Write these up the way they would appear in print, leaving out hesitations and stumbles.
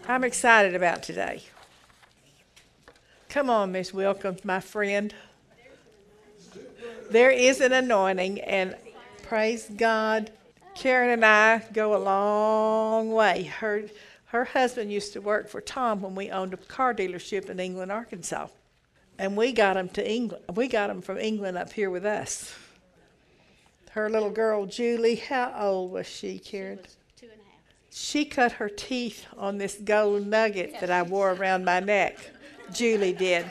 I'm excited about today. Come on, Miss Wilkins, my friend. There is an anointing, and praise God. Karen and I go a long way. Her husband used to work for Tom when we owned a car dealership in England, Arkansas. And we got him to England. We got him from England up here with us. Her little girl, Julie, how old was she, Karen? She was 2.5. She cut her teeth on this gold nugget that I wore around my neck. Julie did.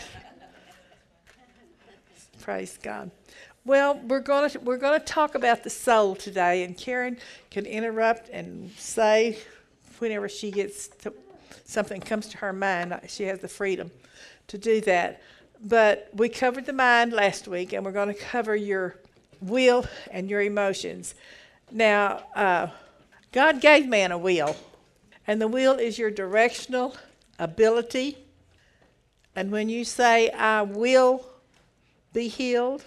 Praise God. Well, we're gonna talk about the soul today, and Karen can interrupt and say whenever she gets to, something comes to her mind. She has the freedom to do that. But we covered the mind last week, and we're going to cover your will and your emotions. Now, God gave man a will, and the will is your directional ability. And when you say, I will be healed,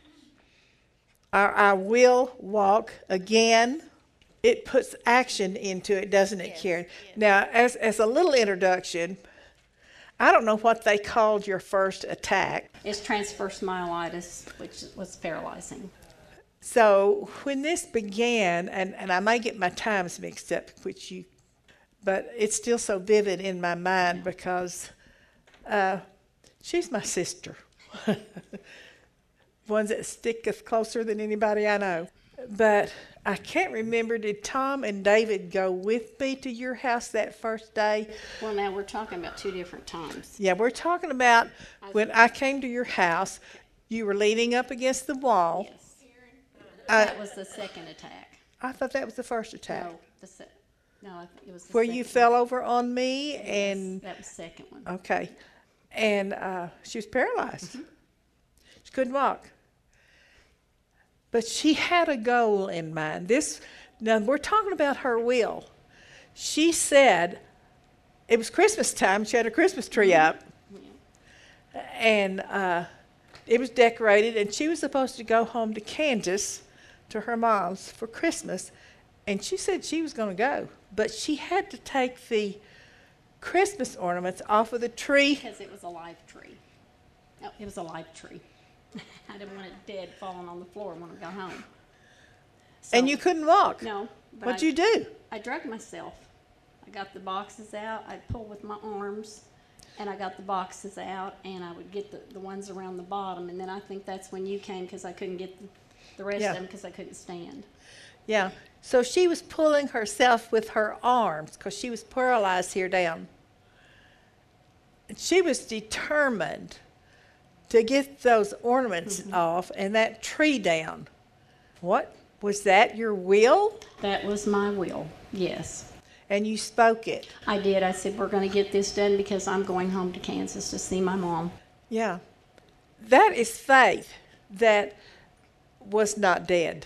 or I will walk again, it puts action into it, doesn't it, Yes, Karen? yes. Now, as a little introduction, I don't know what they called your first attack. It's transverse myelitis, which was paralyzing. So when this began, and I may get my times mixed up, but it's still so vivid in my mind because she's my sister. Ones that sticketh closer than anybody I know. But I can't remember, did Tom and David go with me to your house that first day? Well, now we're talking about two different times. Yeah, we're talking about when I came to your house, you were leaning up against the wall. Yes. That was the second attack. I thought that was the first attack. No, I think it was the Where second you one. fell over on me Yes, and that was the second one. okay. And she was paralyzed. Mm-hmm. She couldn't walk. But she had a goal in mind. Now we're talking about her will. She said it was Christmas time. She had a Christmas tree up. And it was decorated, and she was supposed to go home to Kansas to her mom's for Christmas. And she said she was going to go, but she had to take the Christmas ornaments off of the tree. Because it was a live tree. No, it was a live tree. I didn't want it dead falling on the floor when I got home. So, And you couldn't walk. No. But What'd you do? I drugged myself. I got the boxes out. I'd pull with my arms, and I got the boxes out, and I would get the ones around the bottom. And then I think that's when you came because I couldn't get the rest Yeah. of them because I couldn't stand. Yeah. So she was pulling herself with her arms because she was paralyzed here down. And she was determined to get those ornaments off and that tree down. What? Was that your will? That was my will, yes. And you spoke it. I did. I said, we're going to get this done because I'm going home to Kansas to see my mom. Yeah. That is faith that was not dead.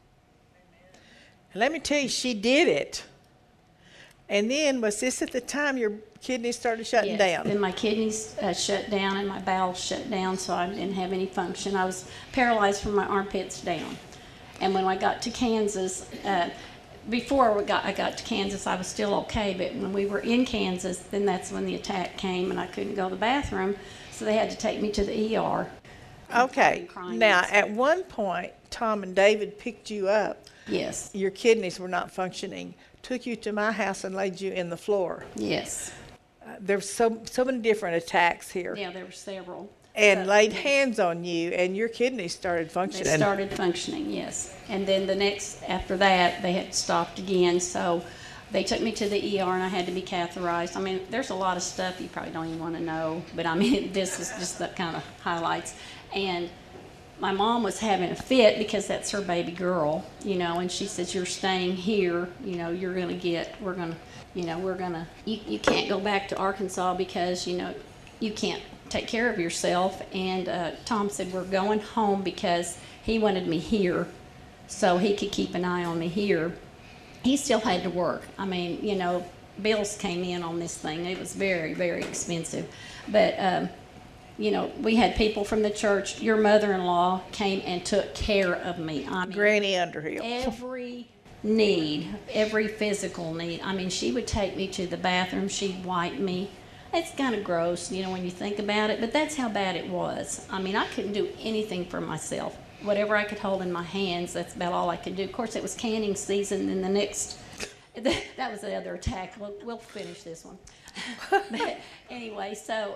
And let me tell you, she did it. And then, was this at the time your kidneys started shutting down? Then my kidneys shut down and my bowels shut down, so I didn't have any function. I was paralyzed from my armpits down. And when I got to Kansas, before I got to Kansas, I was still okay. But when we were in Kansas, then that's when the attack came, and I couldn't go to the bathroom, so they had to take me to the ER. Okay. Crying Now, and stuff. at one point, Tom and David picked you up. Yes. Your kidneys were not functioning. Took you to my house and laid you in the floor. Yes. There's so many different attacks here. Yeah, there were several. And So, laid yes. hands on you, and your kidneys started They functioning. started functioning, yes. And then after that, they had stopped again. So they took me to the ER, and I had to be catheterized. I mean, there's a lot of stuff you probably don't even want to know, but I mean, this is just the kind of highlights. And my mom was having a fit because that's her baby girl, and she says, you're staying here, you're going to you can't go back to Arkansas because, you can't take care of yourself. And Tom said, we're going home because he wanted me here so he could keep an eye on me here. He still had to work. I mean, bills came in on this thing. It was very, very expensive. But, we had people from the church. Your mother-in-law came and took care of me. I mean, Granny Underhill. every need, every physical need. I mean, she would take me to the bathroom, she'd wipe me. It's kind of gross, you know, when you think about it, but that's how bad it was. I mean, I couldn't do anything for myself. Whatever I could hold in my hands, that's about all I could do. Of course, it was canning season, and the next, that was the other attack. We'll finish this one. But anyway, so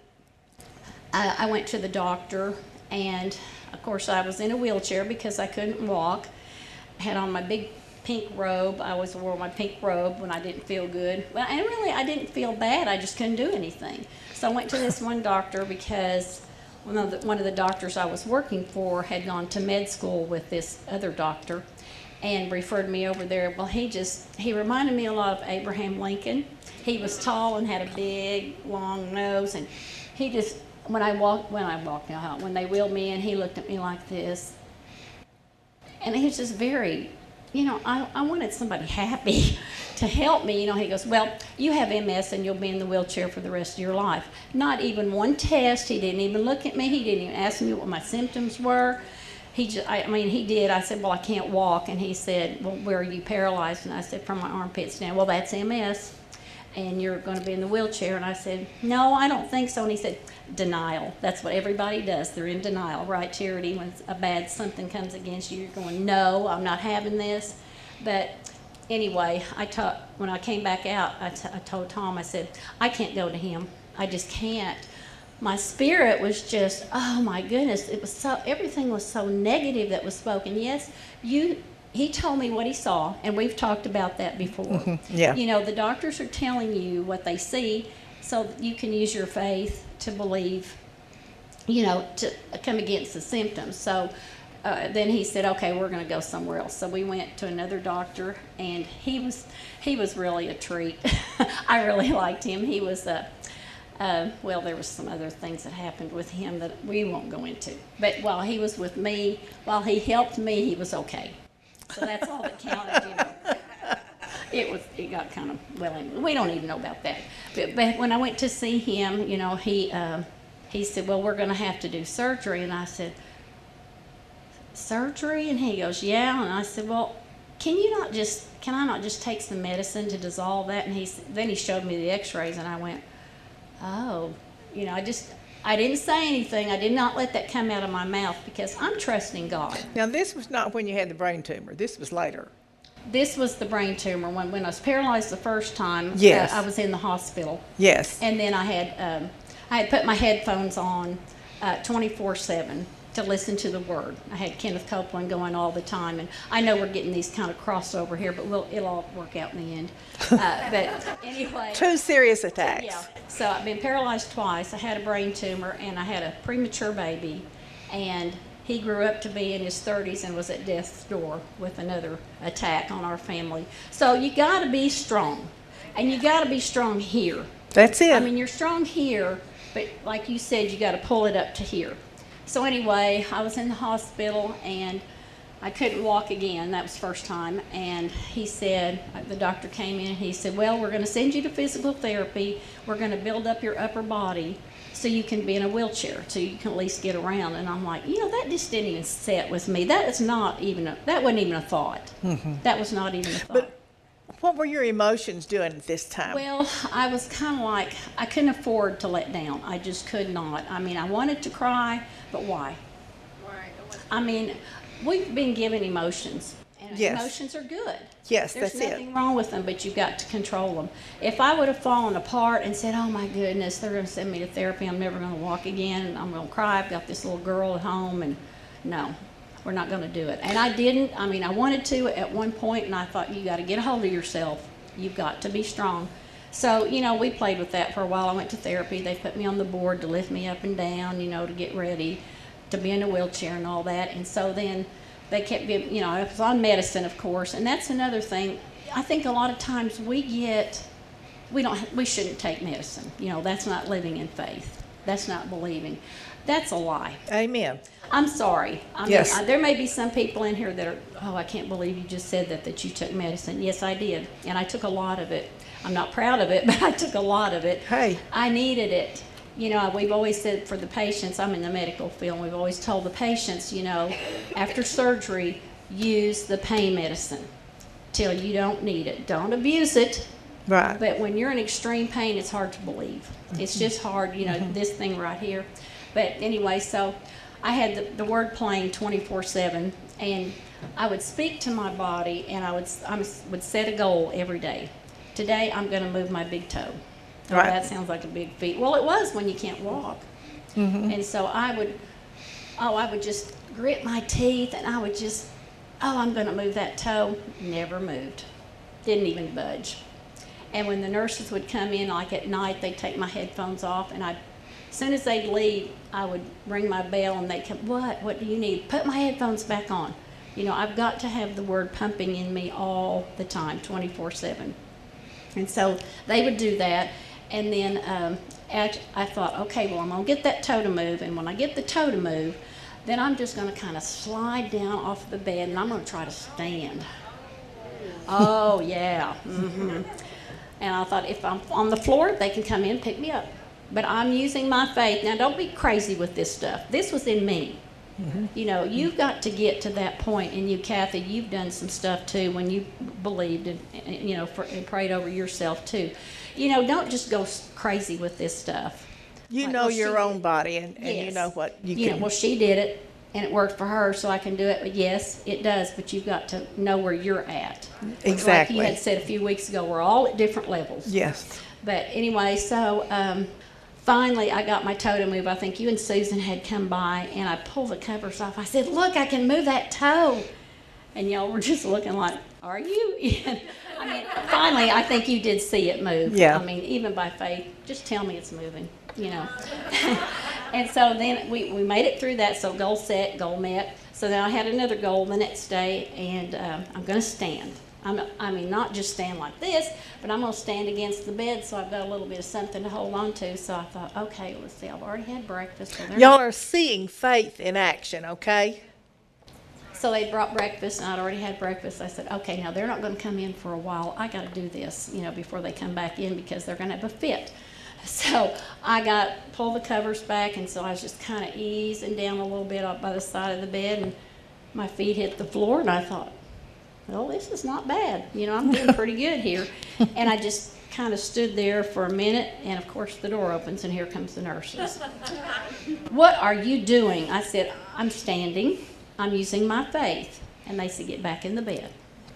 I went to the doctor, and of course, I was in a wheelchair because I couldn't walk. I had on my big pink robe. I always wore my pink robe when I didn't feel good. Well, and really, I didn't feel bad. I just couldn't do anything. So I went to this one doctor because one of the doctors I was working for had gone to med school with this other doctor and referred me over there. Well, he reminded me a lot of Abraham Lincoln. He was tall and had a big, long nose, and he just, when they wheeled me in, he looked at me like this. And he was just very, you know, I wanted somebody happy to help me. You know, he goes, well, you have MS and you'll be in the wheelchair for the rest of your life. Not even one test. He didn't even look at me. He didn't even ask me what my symptoms were. He did. I said, well, I can't walk. And he said, well, where are you paralyzed? And I said, from my armpits down. Well, that's MS. And you're going to be in the wheelchair. And I said, no, I don't think so. And he said, denial. That's what everybody does. They're in denial, right, Charity? When a bad something comes against you, you're going, no, I'm not having this. But anyway, when I came back out, I told Tom, I said, I can't go to him. I just can't. My spirit was just, oh my goodness, everything was so negative that was spoken. Yes, he told me what he saw, and we've talked about that before. Mm-hmm. Yeah. You know, the doctors are telling you what they see so that you can use your faith to believe, you know, to come against the symptoms. So then he said, okay, we're going to go somewhere else. So we went to another doctor, and he was really a treat. I really liked him. He was well, there was some other things that happened with him that we won't go into. But while he was with me, while he helped me, he was okay. So that's all that counted, you know. It got kind of, well, we don't even know about that. But when I went to see him, you know, he said, well, we're going to have to do surgery. And I said, surgery? And he goes, yeah. And I said, well, can I not just take some medicine to dissolve that? And then he showed me the x-rays, and I went, oh, you know, I didn't say anything. I did not let that come out of my mouth because I'm trusting God. Now, this was not when you had the brain tumor. This was later. This was the brain tumor. When I was paralyzed the first time, yes. I was in the hospital. Yes. And then I had put my headphones on 24/7 to listen to the Word. I had Kenneth Copeland going all the time, and I know we're getting these kind of crossed over here, but it'll all work out in the end. But anyway. 2 serious attacks. Yeah. So I've been paralyzed twice. I had a brain tumor, and I had a premature baby, and he grew up to be in his 30s and was at death's door with another attack on our family. So you got to be strong, and you got to be strong here. That's it. I mean, you're strong here, but like you said, you got to pull it up to here. So anyway, I was in the hospital, and I couldn't walk again. That was the first time. And he said, the doctor came in, and he said, well, we're going to send you to physical therapy. We're going to build up your upper body so you can be in a wheelchair, so you can at least get around. And I'm like, you know, that just didn't even set with me. That wasn't even a thought. Mm-hmm. That was not even a thought. But what were your emotions doing at this time? Well, I was kind of like, I couldn't afford to let down. I just could not. I mean, I wanted to cry, but why? I mean, we've been given emotions, and yes. Emotions are good. Yes, There's that's it. nothing wrong with them, but you've got to control them. If I would have fallen apart and said, oh my goodness, they're going to send me to therapy, I'm never going to walk again, and I'm going to cry, I've got this little girl at home, and no, we're not going to do it. And I didn't. I mean, I wanted to at one point, and I thought, you got to get a hold of yourself. You've got to be strong. So, you know, we played with that for a while. I went to therapy. They put me on the board to lift me up and down, you know, to get ready to be in a wheelchair and all that. And so then they kept giving, you know, I was on medicine, of course. And that's another thing. I think a lot of times we shouldn't take medicine. You know, that's not living in faith. That's not believing. That's a lie. Amen. I'm sorry. Yes. There may be some people in here that are, oh, I can't believe you just said that you took medicine. Yes, I did. And I took a lot of it. I'm not proud of it, but I took a lot of it. Hey. I needed it. You know, we've always said for the patients, I'm in the medical field, we've always told the patients, you know, after surgery, use the pain medicine. till you don't need it. Don't abuse it. Right. But when you're in extreme pain, it's hard to believe. It's just hard, you know, this thing right here. But anyway, so I had the word playing 24/7, and I would speak to my body, and I would set a goal every day. Today, I'm going to move my big toe. Oh, Right. that sounds like a big feat. Well, it was when you can't walk. And so I would just grit my teeth, and I would just, I'm going to move that toe. Never moved. Didn't even budge. And when the nurses would come in, like at night, they'd take my headphones off, and as soon as they'd leave, I would ring my bell, and they'd come, what do you need? Put my headphones back on. You know, I've got to have the word pumping in me all the time, 24/7. And so they would do that, and then I thought, okay, well, I'm going to get that toe to move, and when I get the toe to move, then I'm just going to kind of slide down off the bed, and I'm going to try to stand. Oh, yeah. And I thought, if I'm on the floor, they can come in and pick me up. But I'm using my faith. Now, don't be crazy with this stuff. This was in me. You know, you've got to get to that point, and you, Kathy, you've done some stuff too when you believed and you know, and prayed over yourself too. You know, don't just go crazy with this stuff. You Like, know well, your she own did- body, and you Yes. know what you You can. know, well, she did it, and it worked for her, so I can do it. But yes, it does. But you've got to know where you're at. Exactly. Like you had said a few weeks ago, we're all at different levels. Yes. But anyway, so finally I got my toe to move. I think you and Susan had come by, and I pulled the covers off. I said, look, I can move that toe. And y'all were just looking like, are you? I mean, finally, I think you did see it move. Yeah. I mean, even by faith, just tell me it's moving, you know. And so then we made it through that, so goal set, goal met. So then I had another goal the next day, and I'm going to stand. I mean, not just stand like this, but I'm going to stand against the bed, so I've got a little bit of something to hold on to. So I thought, okay, let's see, I've already had breakfast. So they're Y'all are seeing faith in action, okay? So they brought breakfast, and I'd already had breakfast. I said, okay, now they're not going to come in for a while. I got to do this, you know, before they come back in, because they're going to have a fit. So I pulled the covers back, and so I was just kind of easing down a little bit up by the side of the bed, and my feet hit the floor, and I thought, well, this is not bad. You know, I'm doing pretty good here. And I just kind of stood there for a minute, and of course the door opens, and here comes the nurses. What are you doing? I said, I'm standing. I'm using my faith. And they said, get back in the bed.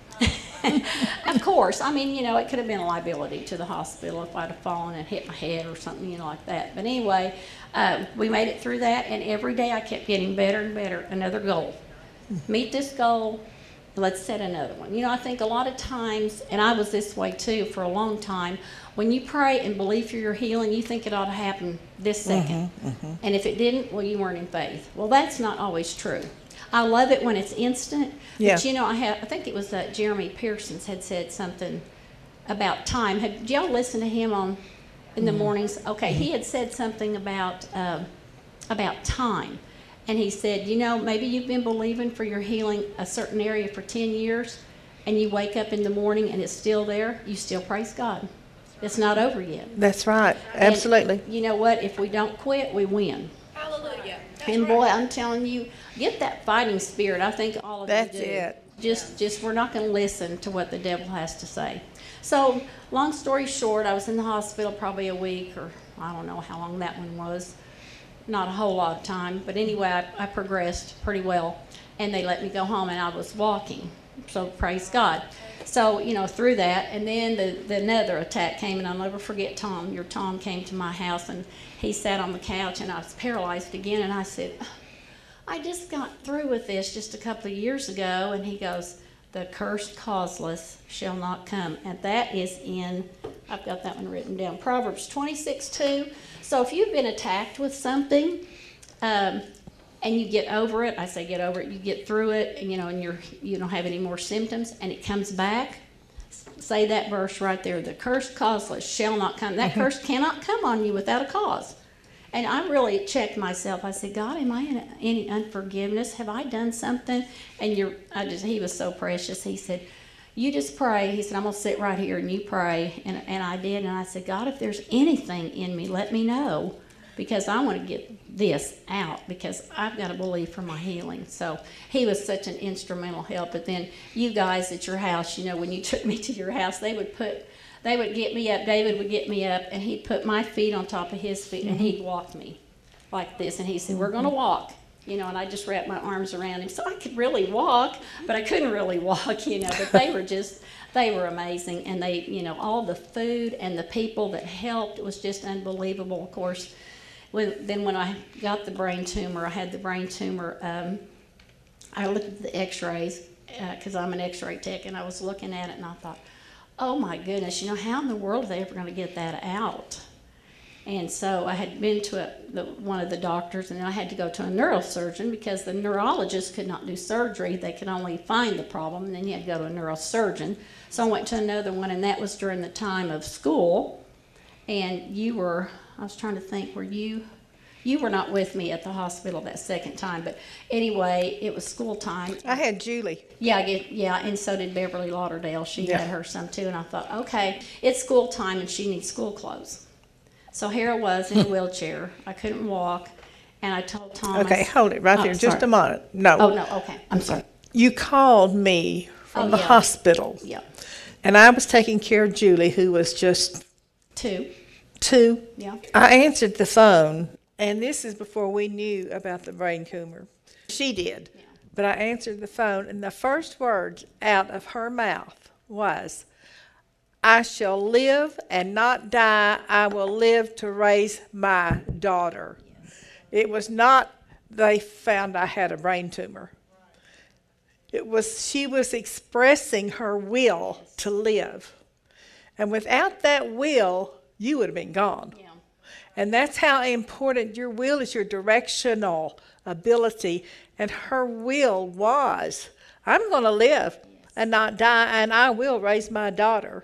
Of course, I mean, you know, it could have been a liability to the hospital if I'd have fallen and hit my head or something, you know, like that. But anyway, we made it through that, and every day I kept getting better and better. Another goal. Meet this goal. Let's set another one. You know, I think a lot of times, and I was this way too for a long time, when you pray and believe for your healing, you think it ought to happen this second. And if it didn't, well, you weren't in faith. Well, that's not always true. I love it when it's instant. Yeah. But, you know, I think it was Jeremy Pearsons had said something about time. Did y'all listen to him in the mornings? Okay, he had said something about time. And he said, you know, maybe you've been believing for your healing a certain area for 10 years, and you wake up in the morning and it's still there, you still praise God. It's not over yet. That's right. Absolutely. And you know what? If we don't quit, we win. Hallelujah. And boy, I'm telling you, get that fighting spirit. I think all of That's you do. it. Just we're not going to listen to what the devil has to say. So, long story short, I was in the hospital probably a week, or I don't know how long that one was. Not a whole lot of time, but anyway, I progressed pretty well, and they let me go home, and I was walking, so praise God. So, you know, through that, and then another attack came, and I'll never forget Tom. Your Tom came to my house, and he sat on the couch, and I was paralyzed again, and I said, I just got through with this just a couple of years ago, and he goes, the cursed causeless shall not come, and that is I've got that one written down, Proverbs 26:2. So if you've been attacked with something, and you get over it, I say get over it, you get through it, and you don't have any more symptoms, and it comes back, say that verse right there, the cursed causeless shall not come. That curse cannot come on you without a cause. And I really checked myself. I said, God, am I in any unforgiveness? Have I done something? And he was so precious. He said, you just pray. He said, I'm going to sit right here and you pray. And I did. And I said, God, if there's anything in me, let me know. because I want to get this out because I've got to believe for my healing. So he was such an instrumental help. But then you guys at your house, you know, when you took me to your house, they would get me up, David would get me up, and he'd put my feet on top of his feet, and he'd walk me like this. And he said, we're going to walk. You know, and I just wrapped my arms around him. So I could really walk, but I couldn't really walk, you know. But they were amazing. And they, you know, all the food and the people that helped was just unbelievable. Of course, then when I got the brain tumor, I had the brain tumor, I looked at the x-rays, because I'm an x-ray tech, and I was looking at it, and I thought, oh my goodness, you know, how in the world are they ever going to get that out? And so I had been to one of the doctors, and I had to go to a neurosurgeon because the neurologist could not do surgery. They could only find the problem, and then you had to go to a neurosurgeon. So I went to another one, and that was during the time of school. And I was trying to think, you were not with me at the hospital that second time, but anyway, it was school time. I had Julie. Yeah, and so did Beverly Lauderdale. She had her some too, and I thought, okay, it's school time, and she needs school clothes. So here I was in a wheelchair. I couldn't walk, and I told Thomas. Okay, hold it right there just a moment. No. Oh, no, okay. I'm sorry. You called me from the hospital. Yeah. And I was taking care of Julie, who was just 2. Yeah. I answered the phone, and this is before we knew about the brain tumor. She did. Yeah. But I answered the phone, and the first words out of her mouth was, I shall live and not die. I will live to raise my daughter. Yes. It was not they found I had a brain tumor. It was she was expressing her will to live. And without that will, you would have been gone. Yeah. And that's how important your will is, your directional ability. And her will was, I'm going to live and not die, and I will raise my daughter.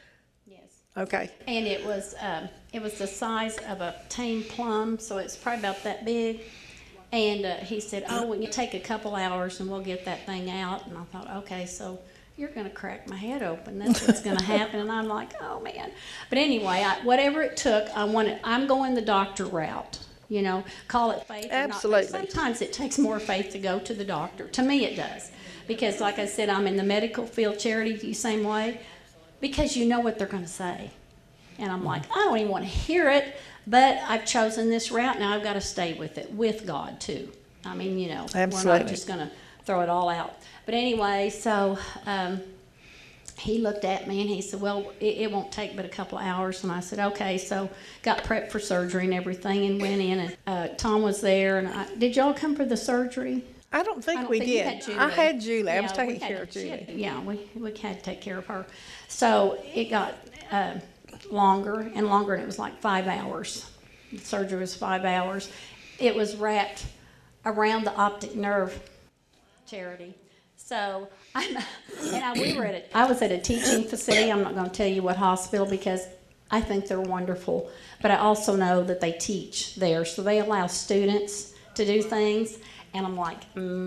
Okay. And it was the size of a tame plum, so it's probably about that big. And he said, oh, we can take a couple hours and we'll get that thing out. And I thought, okay, so you're going to crack my head open. That's what's going to happen. And I'm like, oh, man. But anyway, whatever it took, I'm going the doctor route. You know, call it faith. Absolutely. Or not. Sometimes it takes more faith to go to the doctor. To me, it does. Because, like I said, I'm in the medical field, charity, the same way. Because you know what they're going to say. And I'm like, I don't even want to hear it, but I've chosen this route. Now I've got to stay with it, with God, too. I mean, you know, Absolutely. We're not just going to throw it all out. But anyway, so he looked at me and he said, well, it won't take but a couple of hours. And I said, okay. So got prepped for surgery and everything and went in. And Tom was there. And did y'all come for the surgery? I don't think we did. I had Julie. I was taking care of Julie. We had to take care of her. So it got longer and longer, and it was like 5 hours. The surgery was 5 hours. It was wrapped around the optic nerve, Charity. So I was at a teaching facility. I'm not going to tell you what hospital because I think they're wonderful, but I also know that they teach there, so they allow students to do things. And I'm like,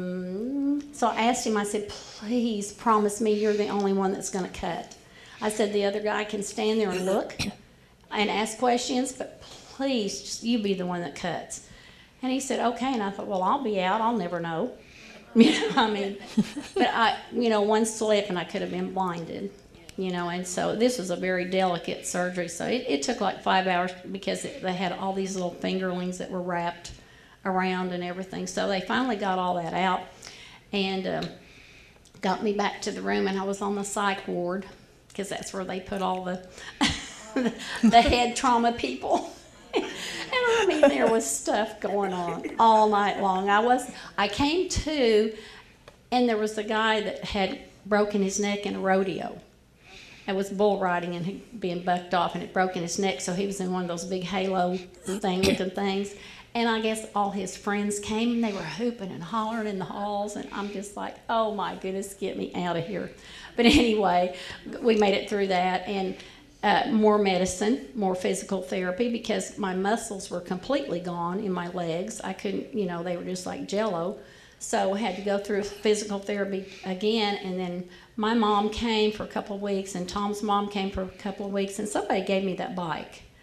So I asked him, I said, please promise me you're the only one that's going to cut. I said, the other guy can stand there and look and ask questions, but please, just you be the one that cuts. And he said, okay. And I thought, well, I'll be out. I'll never know. You know, I mean, but one slip and I could have been blinded, you know. And so this was a very delicate surgery. So it took like 5 hours because they had all these little fingerlings that were wrapped around and everything. So they finally got all that out and got me back to the room, and I was on the psych ward because that's where they put all the the head trauma people. And I mean, there was stuff going on all night long. I came to, and there was a guy that had broken his neck in a rodeo. It was bull riding and he'd been bucked off, and it broken his neck, so he was in one of those big halo looking things. And I guess all his friends came, and they were hooping and hollering in the halls, and I'm just like, oh my goodness, get me out of here. But anyway, we made it through that, and more medicine, more physical therapy, because my muscles were completely gone in my legs. I couldn't, they were just like jello. So I had to go through physical therapy again, and then my mom came for a couple of weeks, and Tom's mom came for a couple of weeks, and somebody gave me that bike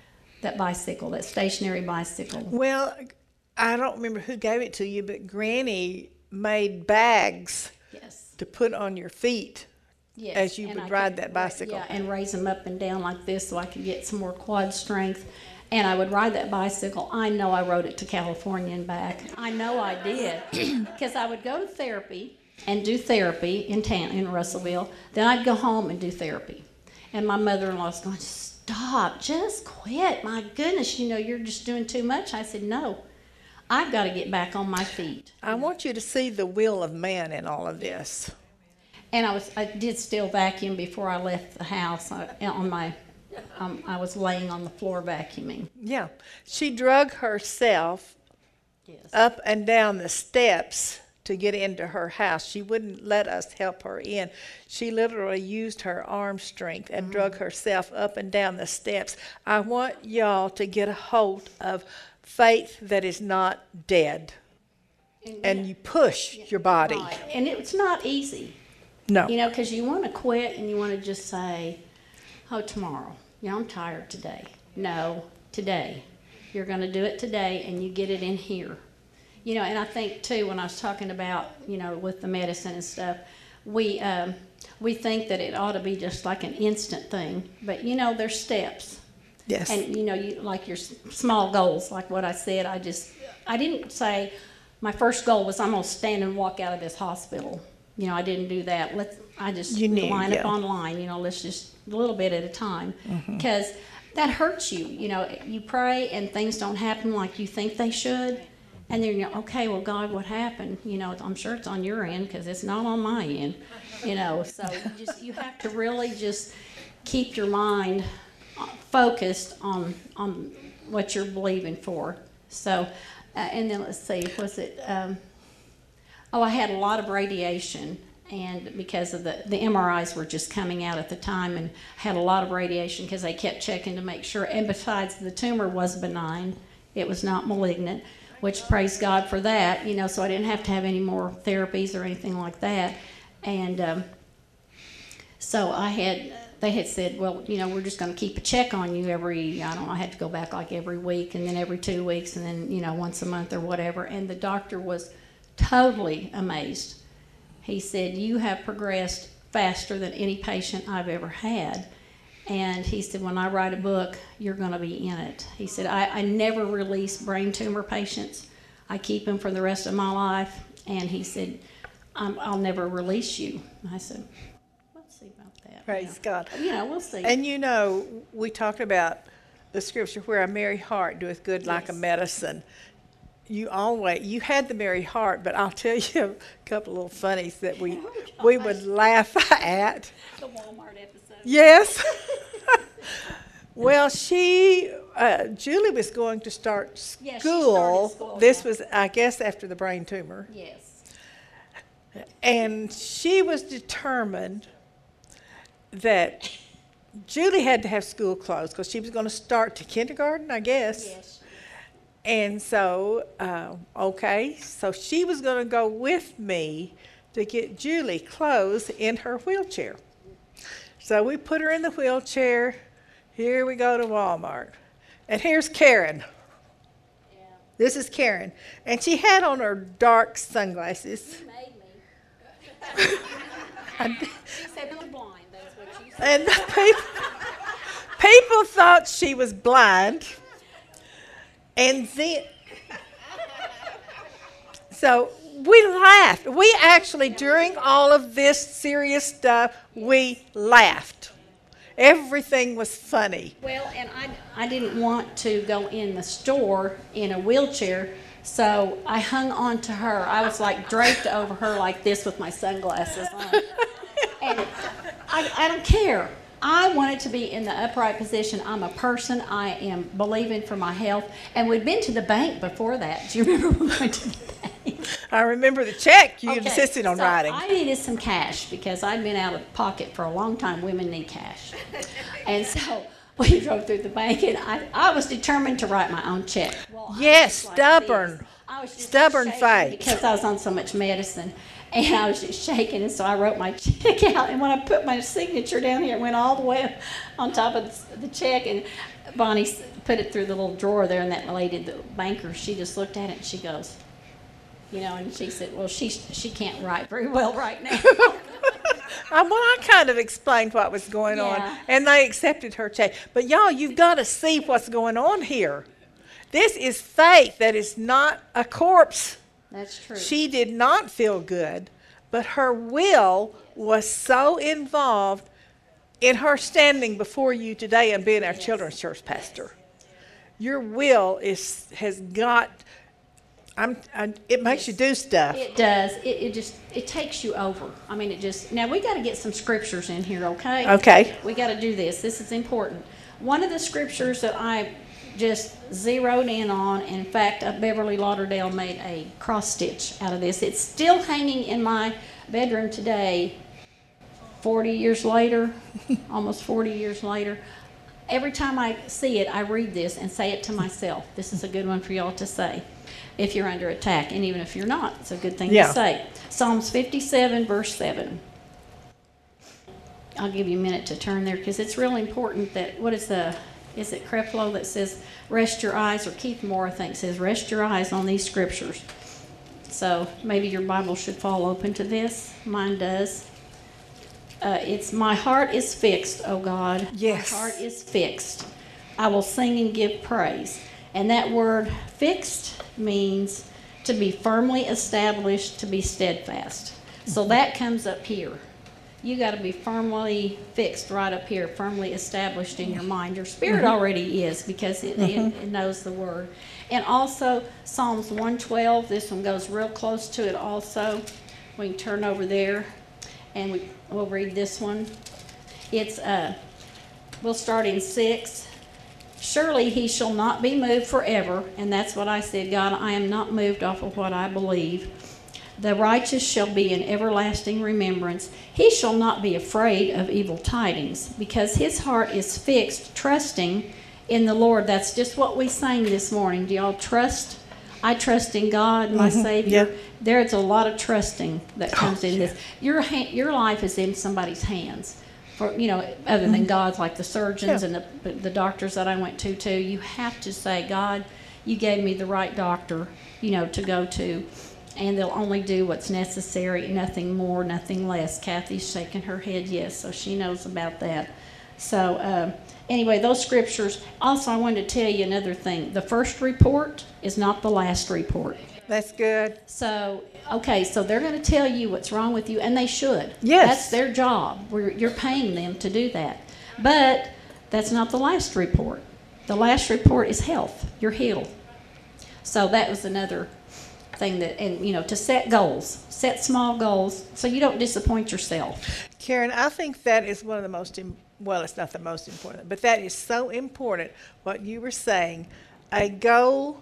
that bicycle, that stationary bicycle. Well, I don't remember who gave it to you, but Granny made bags Yes. to put on your feet Yes. as you and would I ride could that bicycle. Yeah, and raise them up and down like this so I could get some more quad strength. And I would ride that bicycle. I know I rode it to California and back. I know I did. Because I would go to therapy and do therapy in Russellville. Then I'd go home and do therapy. And my mother-in-law's going, stop, just quit. My goodness, you're just doing too much. I said, no, I've got to get back on my feet. I want you to see the will of man in all of this. And I did still vacuum before I left the house. I was laying on the floor vacuuming. Yeah. She drug herself Yes. up and down the steps to get into her house. She wouldn't let us help her in. She literally used her arm strength and drug herself up and down the steps. I want y'all to get a hold of faith that is not dead. And you push your body. Right. And it's not easy, No. because you want to quit and you want to just say, oh, tomorrow. I'm tired today. No, today. You're going to do it today and you get it in here. And I think, too, when I was talking about, with the medicine and stuff, we think that it ought to be just like an instant thing. But, there's steps. Yes. And, you like your small goals, like what I said. I didn't say my first goal was I'm going to stand and walk out of this hospital. I didn't do that. I just line up on line, let's just a little bit at a time. Because that hurts you. You pray and things don't happen like you think they should. And then you're, okay, well, God, what happened? I'm sure it's on your end because it's not on my end. So you have to really just keep your mind focused on what you're believing for. So, and then let's see, was it, I had a lot of radiation, and because of the MRIs were just coming out at the time, and had a lot of radiation because they kept checking to make sure, and besides, the tumor was benign. It was not malignant, which praise God for that, so I didn't have to have any more therapies or anything like that. And so they had said, well, we're just going to keep a check on you I had to go back like every week and then every 2 weeks and then, once a month or whatever. And the doctor was totally amazed. He said, you have progressed faster than any patient I've ever had. And he said, when I write a book, you're going to be in it. He said, I never release brain tumor patients. I keep them for the rest of my life. And he said, I'll never release you. I said, let's see about that. Praise God. We'll see. And we talked about the scripture where a merry heart doeth good like a medicine. You had the merry heart, but I'll tell you a couple of little funnies that we would laugh at. The Walmart episode. Yes. Well, Julie was going to start school. Yeah, she started school, This yeah. was, I guess, after the brain tumor. Yes. And she was determined that Julie had to have school clothes because she was going to start to kindergarten, I guess. Yes. And so, so she was going to go with me to get Julie clothes in her wheelchair. So we put her in the wheelchair. Here we go to Walmart. And here's Karen. Yeah. This is Karen. And she had on her dark sunglasses. You made me. She said I'm blind. That's what she said. And the people thought she was blind. And then, so we laughed. We actually, during all of this serious stuff, we laughed. Everything was funny. Well, and I didn't want to go in the store in a wheelchair, so I hung on to her. I was like draped over her like this with my sunglasses on. And I don't care. I wanted to be in the upright position. I'm a person. I am believing for my health. And we'd been to the bank before that. Do you remember when we went to the bank? I remember the check you Okay, insisted on so writing. I needed some cash because I'd been out of pocket for a long time. Women need cash. And so we drove through the bank, and I was determined to write my own check. Well, Yes, I was like stubborn. this. I was just Stubborn shaking faith. because I was on so much medicine. And I was just shaking, and so I wrote my check out. And when I put my signature down here, it went all the way up on top of the check. And Bonnie put it through the little drawer there, and that lady, the banker, she just looked at it and she goes, and she said, well, she can't write very well right now. Well, I kind of explained what was going on, Yeah. and they accepted her check. But y'all, you've got to see what's going on here. This is faith that is not a corpse. That's true. She did not feel good, but her will was so involved in her standing before you today and being our children's church pastor. Your will has got. It makes you do stuff. It does. It takes you over. I mean, now we got to get some scriptures in here, okay? Okay. We got to do this. This is important. One of the scriptures that I just zeroed in on, in fact, Beverly Lauderdale made a cross stitch out of this. It's still hanging in my bedroom today, 40 years later, almost 40 years later. Every time I see it, I read this and say it to myself. This is a good one for y'all to say if you're under attack, and even if you're not, it's a good thing to say. Psalms 57, verse 7. I'll give you a minute to turn there because it's really important that, is it Creflo that says, rest your eyes, or Keith Moore, I think, says, rest your eyes on these scriptures. So maybe your Bible should fall open to this. Mine does. It's, my heart is fixed, O God. Yes. My heart is fixed. I will sing and give praise. And that word fixed means to be firmly established, to be steadfast. So that comes up here. You got to be firmly fixed right up here, firmly established in your mind. Your spirit already is, because it knows the word. And also Psalms 112, this one goes real close to it also. We can turn over there and we'll read this one. It's we'll start in 6. Surely he shall not be moved forever. And that's what I said, God, I am not moved off of what I believe. The righteous shall be in everlasting remembrance. He shall not be afraid of evil tidings, because his heart is fixed, trusting in the Lord. That's just what we sang this morning. Do y'all trust? I trust in God, my Savior. Yeah. There's a lot of trusting that comes in this. Your life is in somebody's hands. For, other than God's, like the surgeons and the doctors that I went to, you have to say, God, you gave me the right doctor, to go to, and they'll only do what's necessary, nothing more, nothing less. Kathy's shaking her head yes, so she knows about that. So anyway, those scriptures. Also, I wanted to tell you another thing. The first report is not the last report. That's good. So, okay, so they're going to tell you what's wrong with you, and they should. Yes. That's their job. You're paying them to do that. But that's not the last report. The last report is health. You're healed. So that was another thing that, and to set goals, set small goals so you don't disappoint yourself. Karen, I think that is one of the most, well, it's not the most important, but that is so important, what you were saying. A goal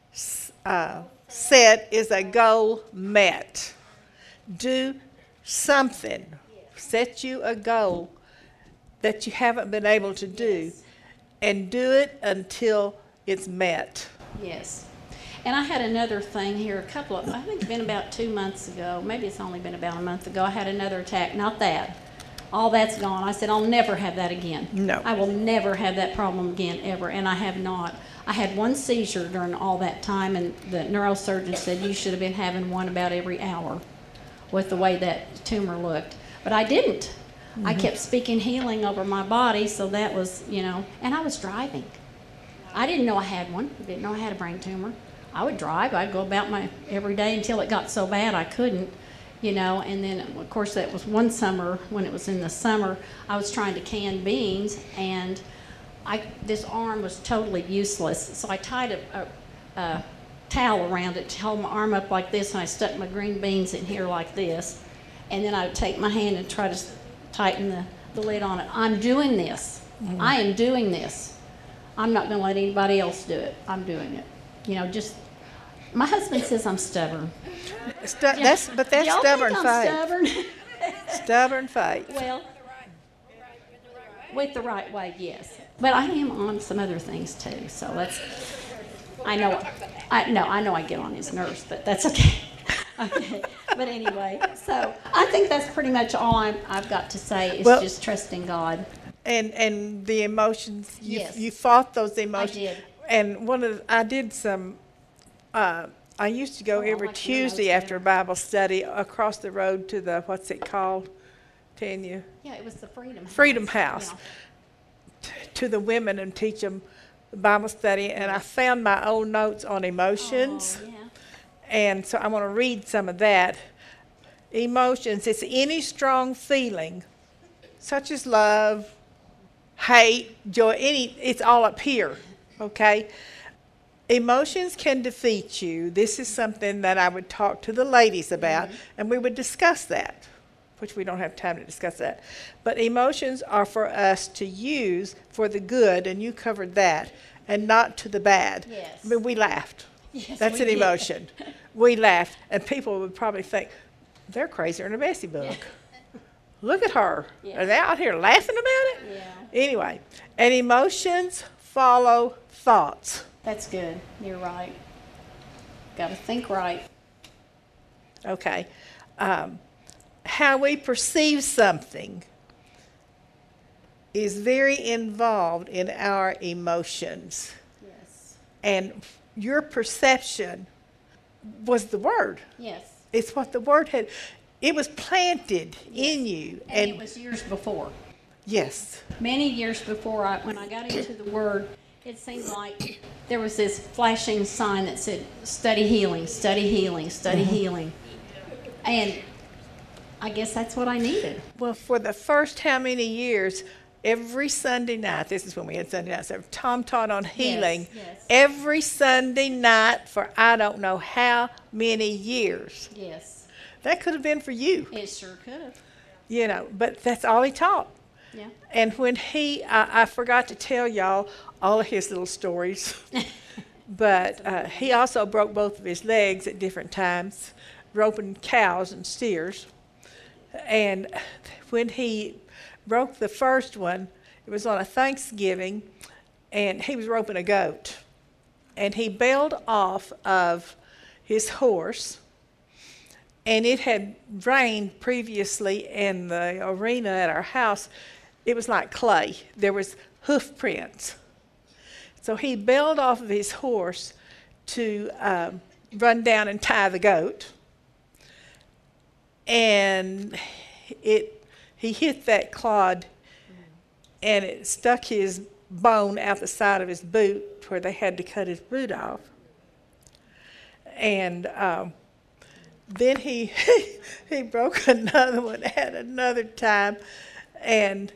set is a goal met. Do something. Set you a goal that you haven't been able to do, and do it until it's met. Yes. And I had another thing here, I think it's been about 2 months ago, maybe it's only been about a month ago, I had another attack. Not that. All that's gone. I said, I'll never have that again. No. I will never have that problem again, ever, and I have not. I had one seizure during all that time, and the neurosurgeon said you should have been having one about every hour with the way that tumor looked. But I didn't. I kept speaking healing over my body, so that was, and I was driving. I didn't know I had one. I didn't know I had a brain tumor. I would drive. I'd go about my every day until it got so bad I couldn't, and then, of course, that was one summer when it was in the summer. I was trying to can beans, and this arm was totally useless. So I tied a towel around it to hold my arm up like this, and I stuck my green beans in here like this. And then I would take my hand and try to tighten the lid on it. I'm doing this. I am doing this. I'm not going to let anybody else do it. I'm doing it. My husband says I'm stubborn. That's Y'all stubborn think faith. I'm stubborn? Stubborn faith. Well, with the right way, yes. But I am on some other things too. So I know I get on his nerves, but that's okay. Okay. But anyway, so I think that's pretty much all I've got to say is Well- just trusting God. And the emotions, Yes. you fought those emotions. did. And I did some, I used to go Oh, I every like your notes Tuesday after better. Bible study across the road to the, what's it called, Tanya? Yeah, it was the Freedom House. Freedom House. Yeah. To the women and teach them Bible study. And I found my old notes on emotions. Oh, yeah. And so I want to read some of that. Emotions, it's any strong feeling, such as love, hate, joy, it's all up here, okay? Emotions can defeat you. This is something that I would talk to the ladies about, and we would discuss that, which we don't have time to discuss that. But emotions are for us to use for the good, and you covered that, and not to the bad. Yes. I mean, we laughed. Yes, That's we an did. emotion. We laughed, and people would probably think, they're crazier than a Bessie book. Look at her. Yeah. Are they out here laughing about it? Yeah. Anyway, and emotions follow thoughts. That's good. You're right. Got to think right. Okay. How we perceive something is very involved in our emotions. Yes. And your perception was the word. Yes. It's what the word had. It was planted in you. And it was years before. Yes. Many years before, when I got into the Word, it seemed like there was this flashing sign that said, study healing, study healing, study healing. And I guess that's what I needed. Well, for the first how many years, every Sunday night, this is when we had Sunday nights, so Tom taught on healing. yes. Every Sunday night for I don't know how many years. Yes. That could have been for you, It sure could have. you know, but that's all he taught. Yeah. And when I forgot to tell y'all all of his little stories, but he also broke both of his legs at different times, roping cows and steers. And when he broke the first one, it was on a Thanksgiving, and he was roping a goat. And he bailed off of his horse, and it had rained previously in the arena at our house. It was like clay. There was hoof prints. So he bailed off of his horse to run down and tie the goat. And he hit that clod, and it stuck his bone out the side of his boot where they had to cut his boot off. And then he broke another one at another time, and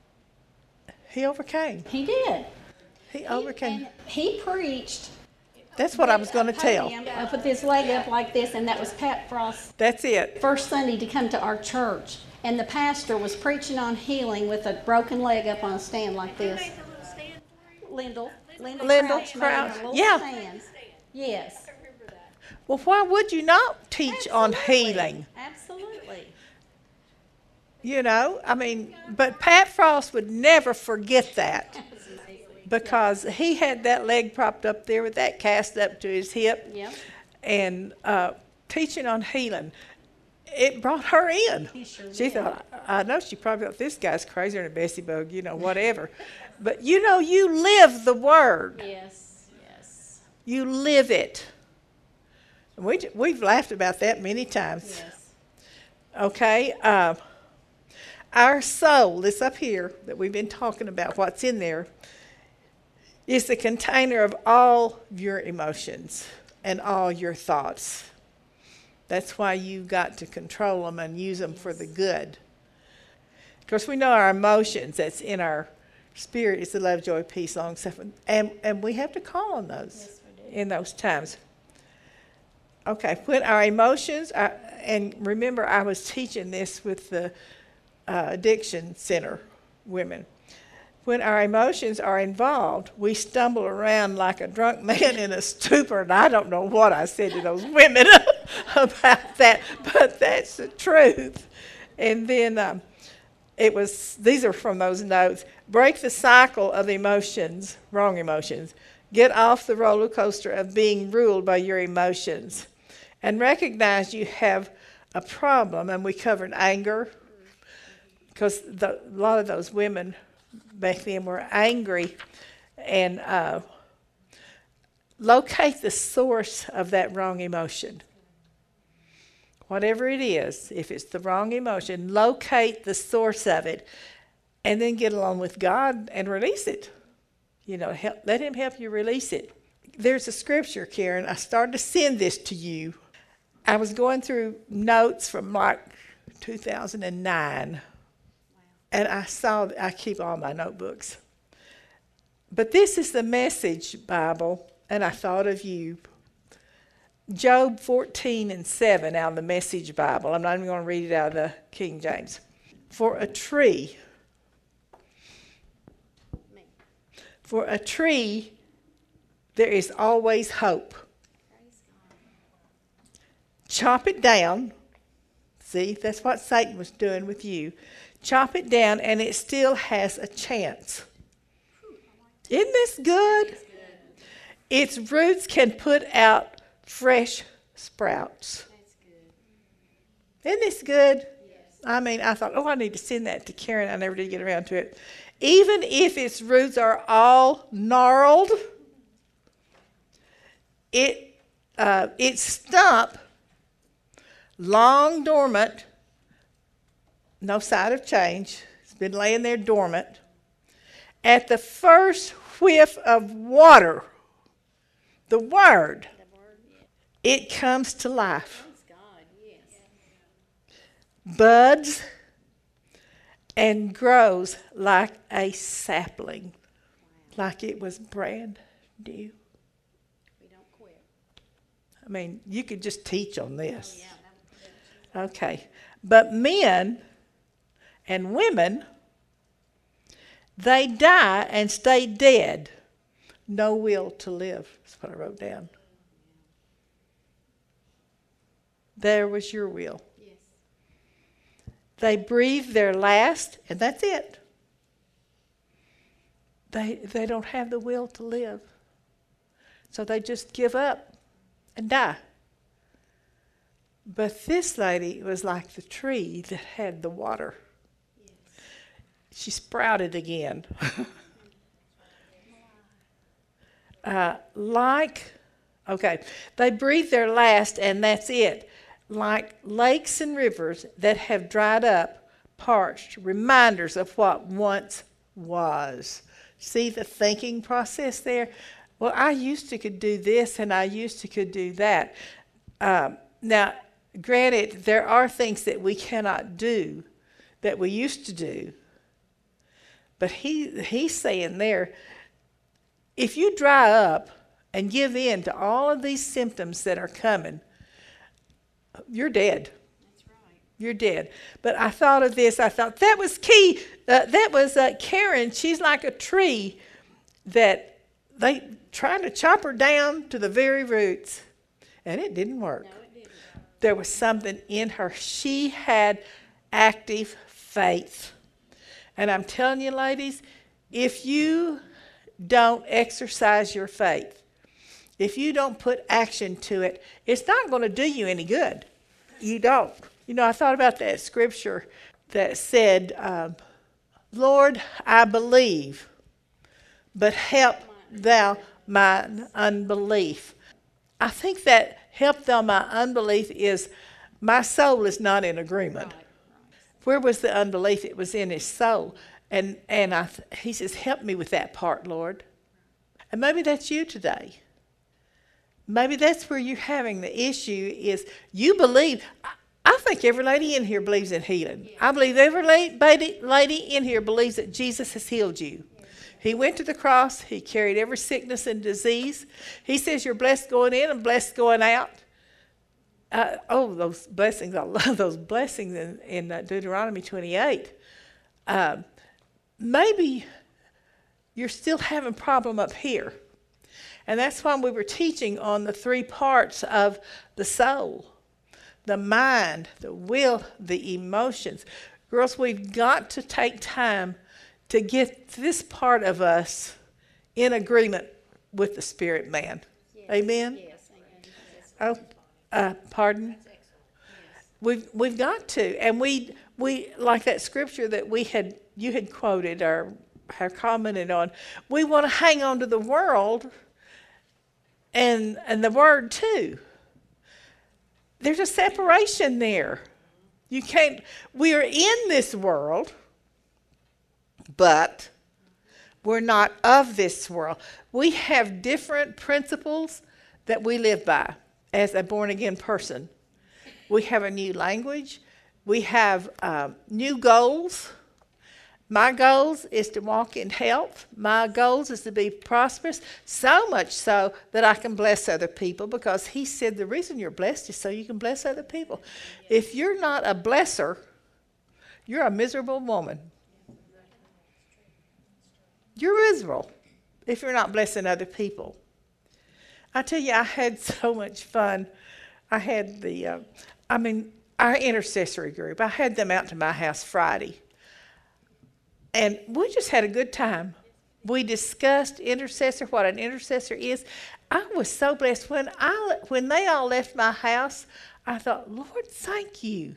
he overcame. He did. He overcame. And he preached. That's what I was going to tell. Up with his leg up like this, and that was Pat Frost's That's it. first Sunday to come to our church. And the pastor was preaching on healing with a broken leg up on a stand like this. Lyndall Lyndall Crouch made Crouch, her little yeah. stands. Yes. Well, why would you not teach on healing? Absolutely. You know, I mean, but Pat Frost would never forget that because he had that leg propped up there with that cast up to his hip. Yep. And teaching on healing, it brought her in. He sure She did. thought, I know she probably thought this guy's crazier than a Bessie bug, you know, whatever. But you know, you live the word. Yes. Yes. You live it. And we've laughed about that many times. Yes. Okay? Our soul, this up here that we've been talking about, what's in there, is the container of all your emotions and all your thoughts. That's why you got to control them and use them for the good. Of course, we know our emotions that's in our spirit is the love, joy, peace, long suffering. And we have to call on those Yes, we do. in those times. Okay, when our emotions, and remember I was teaching this with the addiction center women. When our emotions are involved, we stumble around like a drunk man in a stupor, and I don't know what I said to those women about that, but that's the truth. And then these are from those notes. Break the cycle of emotions, wrong emotions. Get off the roller coaster of being ruled by your emotions. and recognize you have a problem. And we covered anger, because a lot of those women back then were angry. And locate the source of that wrong emotion. Whatever it is, if it's the wrong emotion, locate the source of it, and then get along with God and release it. Let him help you release it. There's a scripture, Karen. I started to send this to you. I was going through notes from like 2009, and I keep all my notebooks. But this is the Message Bible, and I thought of you. Job 14:7 out of the Message Bible. I'm not even going to read it out of the King James. For a tree, there is always hope. Chop it down. See, that's what Satan was doing with you. Chop it down, and it still has a chance. Isn't this good? Its roots can put out fresh sprouts. Isn't this good? I mean, I thought, I need to send that to Karen. I never did get around to it. Even if its roots are all gnarled, its stump, long dormant, no sign of change, it's been laying there dormant. At the first whiff of water, the word, it comes to life. Buds and grows like a sapling, like it was brand new. We don't quit. I mean, you could just teach on this. Okay. But men and women, they die and stay dead. No will to live. That's what I wrote down. There was your will. Yes. They breathe their last, and that's it. They don't have the will to live. So they just give up and die. But this lady was like the tree that had the water. Yes. She sprouted again. They breathe their last, and that's it. Like lakes and rivers that have dried up, parched, reminders of what once was. See the thinking process there? Well, I used to could do this, and I used to could do that. Now, granted, there are things that we cannot do that we used to do. But he's saying there, if you dry up and give in to all of these symptoms that are coming, you're dead. That's right. You're dead. But I thought of this. I thought that was key. That was Karen. She's like a tree that they tried to chop her down to the very roots, and it didn't work. No, it didn't. There was something in her. She had active faith. And I'm telling you, ladies, if you don't exercise your faith, if you don't put action to it, it's not going to do you any good. You don't. I thought about that scripture that said, Lord, I believe, but help thou mine unbelief. I think that help thou my unbelief is my soul is not in agreement. Right. Where was the unbelief? It was in his soul. And he says, help me with that part, Lord. And maybe that's you today. Maybe that's where you're having the issue is you believe. I think every lady in here believes in healing. Yes. I believe every lady in here believes that Jesus has healed you. Yes. He went to the cross. He carried every sickness and disease. He says you're blessed going in and blessed going out. Those blessings. I love those blessings in Deuteronomy 28. Maybe you're still having a problem up here. And that's why we were teaching on the 3 parts of the soul. The mind, the will, the emotions. Girls, we've got to take time to get this part of us in agreement with the spirit man. Yes. Amen? Yes. Amen. Pardon? We've got to, and we like that scripture that you had quoted or have commented on. We want to hang on to the world and the word too. There's a separation there. You can't. We are in this world, but we're not of this world. We have different principles that we live by as a born again person. We have a new language. We have new goals. My goals is to walk in health. My goals is to be prosperous, so much so that I can bless other people, because he said the reason you're blessed is so you can bless other people. If you're not a blesser, you're a miserable woman. You're miserable if you're not blessing other people. I tell you, I had so much fun. I had our intercessory group. I had them out to my house Friday. And we just had a good time. We discussed intercessor, what an intercessor is. I was so blessed. When they all left my house, I thought, Lord, thank you,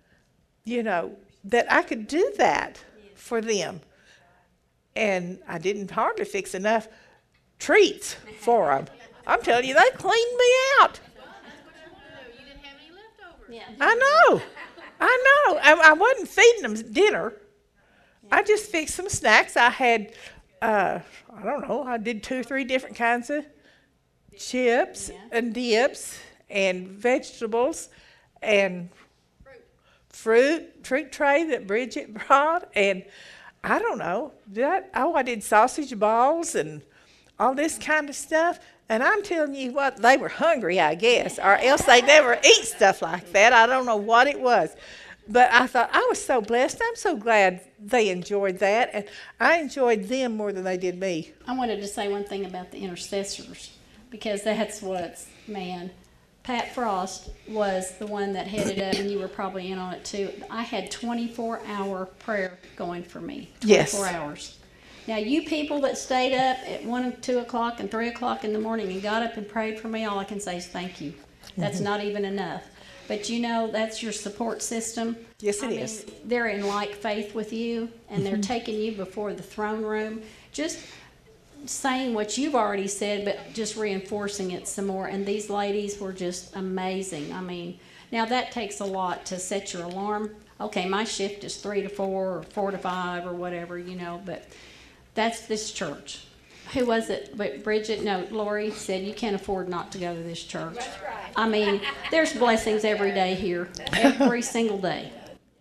that I could do that for them. And I didn't hardly fix enough treats for them. I'm telling you, they cleaned me out. You didn't have any leftovers. Yeah. I know. I wasn't feeding them dinner. I just fixed some snacks. I had, I did 2 or 3 different kinds of chips and dips and vegetables and fruit tray that Bridget brought. And I don't know, I did sausage balls and all this kind of stuff. And I'm telling you what, they were hungry, I guess, or else they never eat stuff like that. I don't know what it was. But I thought, I was so blessed. I'm so glad they enjoyed that. And I enjoyed them more than they did me. I wanted to say one thing about the intercessors, because that's Pat Frost was the one that headed up, and you were probably in on it too. I had 24-hour prayer going for me. 24 hours. Now, you people that stayed up at 1, 2 o'clock and 3 o'clock in the morning and got up and prayed for me, all I can say is thank you. That's not even enough. But that's your support system. Yes, it is. They're in like faith with you, and they're taking you before the throne room. Just saying what you've already said, but just reinforcing it some more. And these ladies were just amazing. Now that takes a lot to set your alarm. Okay, my shift is 3 to 4 or 4 to 5 or whatever, but that's this church. Who was it? But Bridget, no, Lori said you can't afford not to go to this church. That's right. There's blessings every day here, every single day.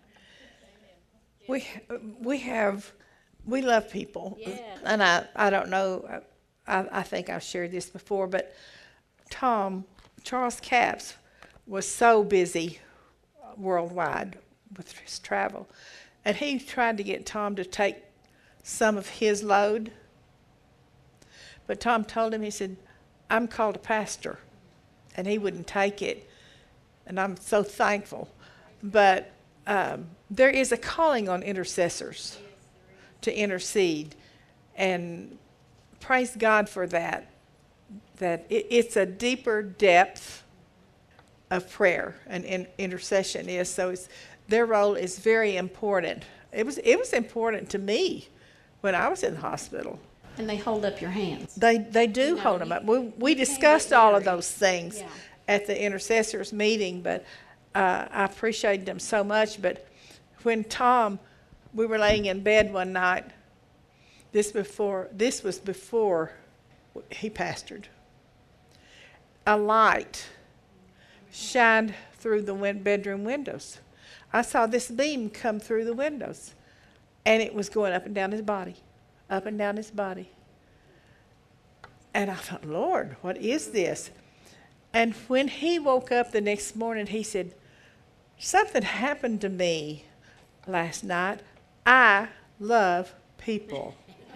We love people. Yeah. And I don't know, I think I've shared this before, but Charles Capps was so busy worldwide with his travel. And he tried to get Tom to take some of his load. But Tom told him, he said, I'm called a pastor. And he wouldn't take it. And I'm so thankful. But there is a calling on intercessors to intercede. And praise God for that. That it's a deeper depth of prayer and intercession is. So their role is very important. It was important to me when I was in the hospital. And they hold up your hands. They do hold them up. We discussed all of those things at the intercessors meeting, but I appreciated them so much. But when we were laying in bed one night, this was before he pastored. A light shined through the bedroom windows. I saw this beam come through the windows, and it was going up and down his body. Up and down his body. And I thought, Lord, what is this? And when he woke up the next morning, he said, something happened to me last night. I love people.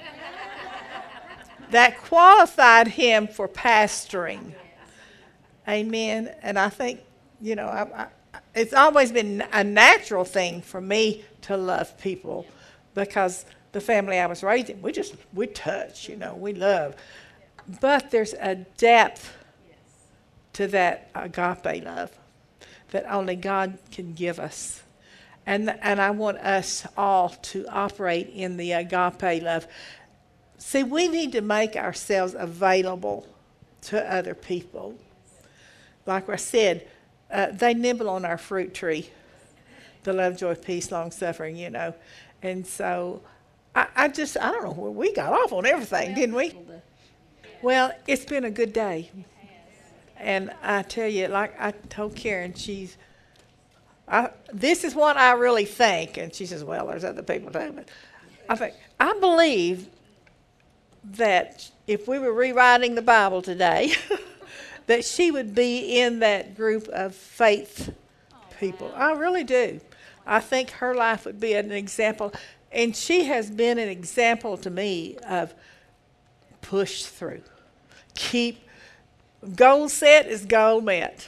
That qualified him for pastoring. Amen. And I think, it's always been a natural thing for me to love people, because the family I was raised in, we touch, we love. But there's a depth to that agape love that only God can give us. And I want us all to operate in the agape love. See, we need to make ourselves available to other people. Like I said, they nibble on our fruit tree, the love, joy, peace, long suffering, you know. And so I don't know, we got off on everything, didn't we? Well, it's been a good day. And I tell you, like I told Karen, this is what I really think. And she says, well, there's other people too. But I believe that if we were rewriting the Bible today, that she would be in that group of faith people. I really do. I think her life would be an example. And she has been an example to me of push through. Goal set is goal met.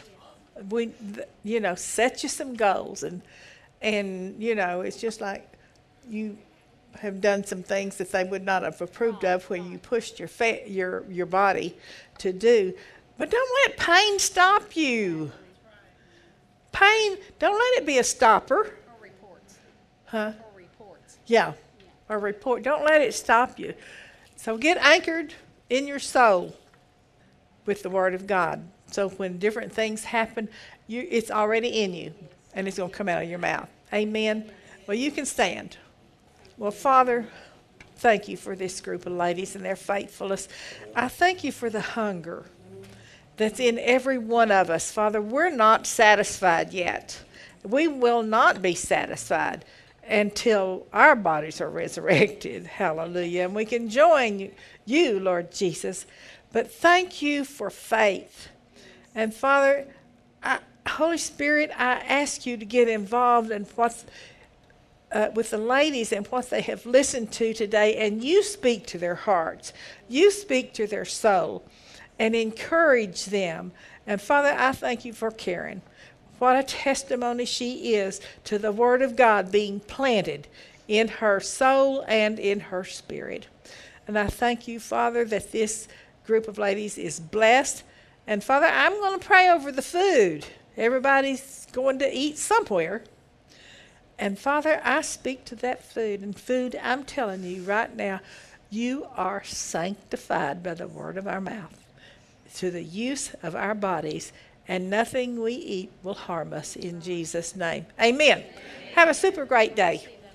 Set you some goals. And it's just like you have done some things that they would not have approved of when you pushed your body to do. But don't let pain stop you. Pain, don't let it be a stopper. Or reports. Huh? Or reports. Yeah. Or report. Don't let it stop you. So get anchored in your soul with the Word of God. So when different things happen, it's already in you. And it's going to come out of your mouth. Amen. Well, you can stand. Well, Father, thank you for this group of ladies and their faithfulness. I thank you for the hunger that's in every one of us. Father, we're not satisfied yet. We will not be satisfied until our bodies are resurrected. Hallelujah. And we can join you, Lord Jesus. But thank you for faith. And Father, Holy Spirit, I ask you to get involved in what's with the ladies and what they have listened to today, and you speak to their hearts. You speak to their soul and encourage them. And Father, I thank you for Karen. What a testimony she is to the Word of God being planted in her soul and in her spirit. And I thank you, Father, that this group of ladies is blessed. And Father, I'm going to pray over the food. Everybody's going to eat somewhere. And Father, I speak to that food. And food, I'm telling you right now, you are sanctified by the word of our mouth to the use of our bodies. And nothing we eat will harm us in Jesus' name. Amen. Have a super great day.